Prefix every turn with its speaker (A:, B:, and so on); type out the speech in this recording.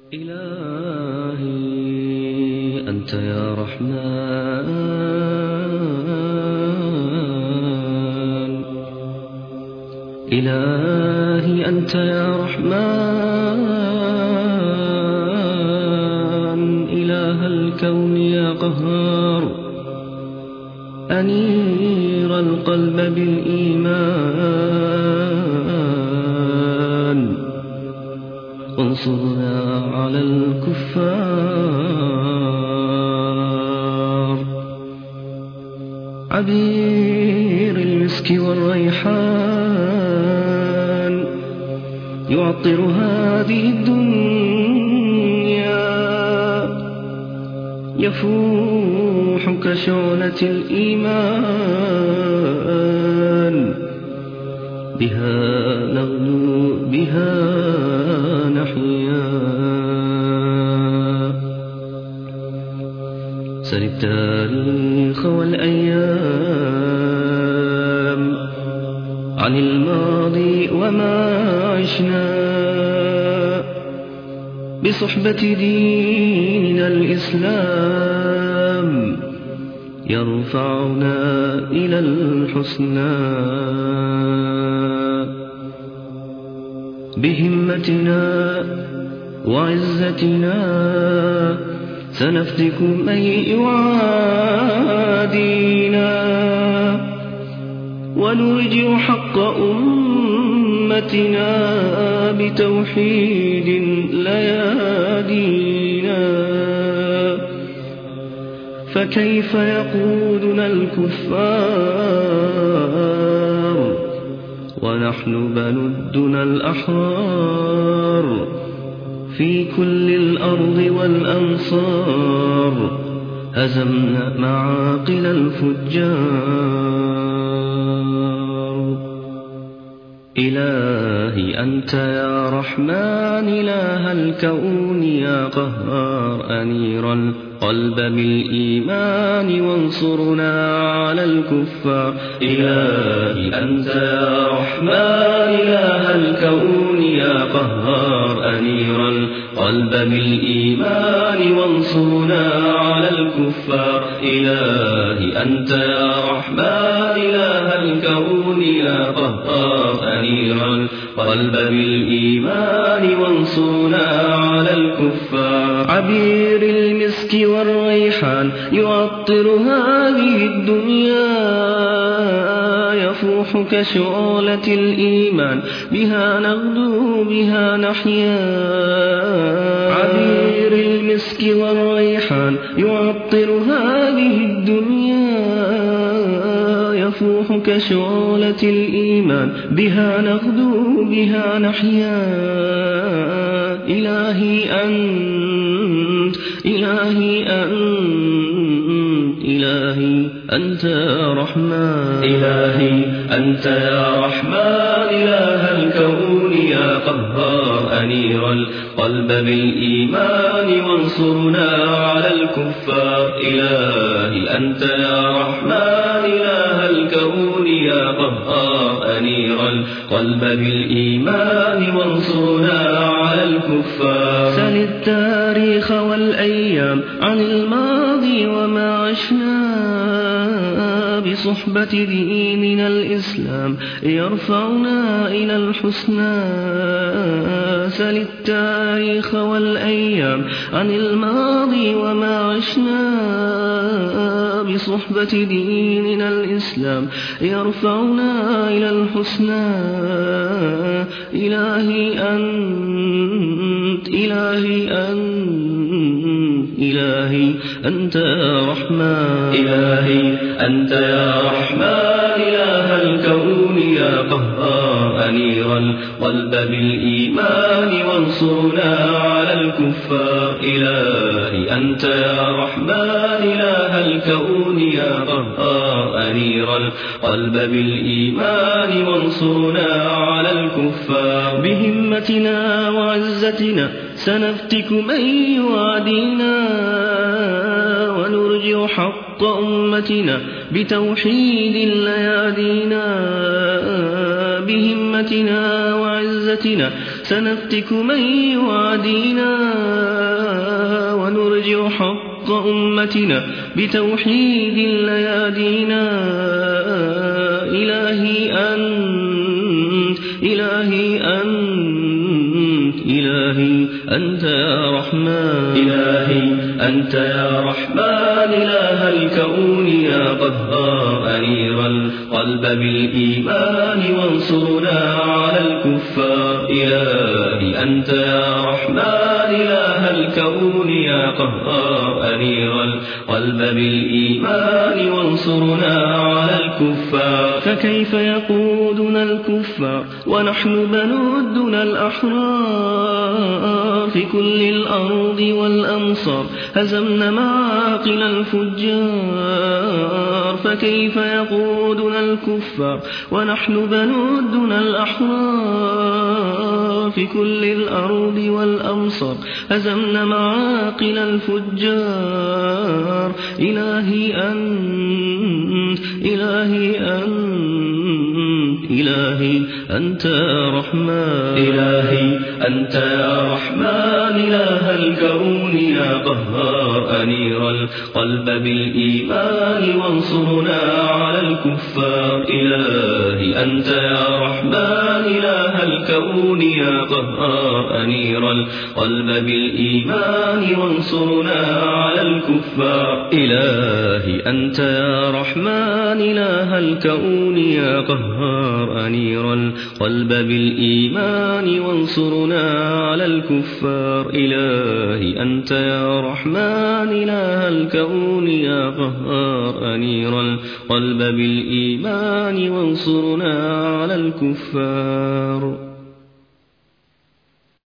A: إلهي أنت يا رحمن، إلهي أنت يا رحمن، إله الكون يا قهار، أنير القلب بالإيمان، انصرنا على الكفار. عبير المسك والريحان يعطر هذه الدنيا، يفوح كشعلة الإيمان، بها نغدو بها نحيا. سل التاريخ والأيام عن الماضي وما عشنا، بصحبة ديننا الإسلام يرفعنا إلى الحسنى. بهمتنا وعزتنا سنفتك من يعادينا، ونرجع حق أمتنا بتوحيد ليادينا. فكيف يقودنا الكفار ونحن بنودنا الأحرار، في كل الأرض والأمصار هزمنا معاقل الفجار. إلهي أنت يا رحمن، إله الكون يا قهار، أنير القلب بالإيمان وانصرنا على الكفار. إلهي أنت يا رحمن، إله الكون يا قهار، أنير القلب بالإيمان وانصرنا على الكفار. إلهي أنت يا رحمن، إله الكون يا قهار، أنير القلب بالإيمان وانصرنا على الكفار. عبير المسك والريحان يعطر هذه الدنيا، يفوح كشعلة الإيمان، بها نغدو بها نحيا. عبير المسك والريحان يعطر هذه الدنيا، يفوح كشعلة الإيمان، بها نغدو بها نحيا. إلهي أنت، إلهي أنت، إلهي أنت يا رحمن، إلهي أنت يا رحمن، إله الكون يا قهار، أنير القلب بالإيمان وانصرنا على الكفار. إلهي أنت يا رحمن، إله الكون يا قهار، أنير القلب بالإيمان وانصرنا على الكفار. سل التاريخ والأيام عن الماضي وما عشنا، بصحبة ديننا الإسلام يرفعنا إلى الحسنى. سل التاريخ والأيام عن الماضي وما عشنا، بصحبة ديننا الإسلام يرفعنا إلى الحسنى. إلهي أنت، إلهي أنت، إلهي أنت يا رحمن، إلهي أنت يا رحمن، إله الكون يا قهار، أنير القلب بالإيمان وانصرنا على الكفار. إلهي أنت يا رحمن، إله الكون يا قهار، أنير القلب بالإيمان وانصرنا على الكفار. بهمتنا وعزتنا سنفتك من يعادينا، ونرجع حق أمتنا بتوحيد ليادينا. بهمتنا وعزتنا سنفتك من يعادينا ونرجع حق أمتنا بتوحيد ليادينا. إلهي أنت إلهي أنت إلهي أنت يا رحمن
B: إلهي أنت يا رحمن إله الكون يا قهار أنير القلب بالإيمان وانصرنا على الكفار. إلهي أنت يا رحمن إله الكون يا قهار أنير القلب بالإيمان وانصرنا على الكفار.
A: فكيف يقودنا الكفار ونحن بنودنا الأحرار في كل الأرض والأمصار هزمنا معاقل الفجار. فكيف يقودنا الكفار ونحن بنودنا الأحرار في كل الأرض والأمصار هزمنا معاقل الفجار. إلهي أنت إلهي أنت إلهي أنت يا رحمن
B: إلهي أنت يا رحمن إله الكون يا قهار أنير القلب بالإيمان وانصرنا على الكفار. إلهي أنت يا رحمن إله الكون يا قهار أنير القلب بالإيمان وانصرنا على الكفار.
A: إلهي أنت يا رحمن إله الكون يا قهار أنير القلب بالإيمان وانصرنا على الكفار. إلهي أنت يا رحمن إله الكون يا قهار أنير القلب بالإيمان وانصرنا على الكفار.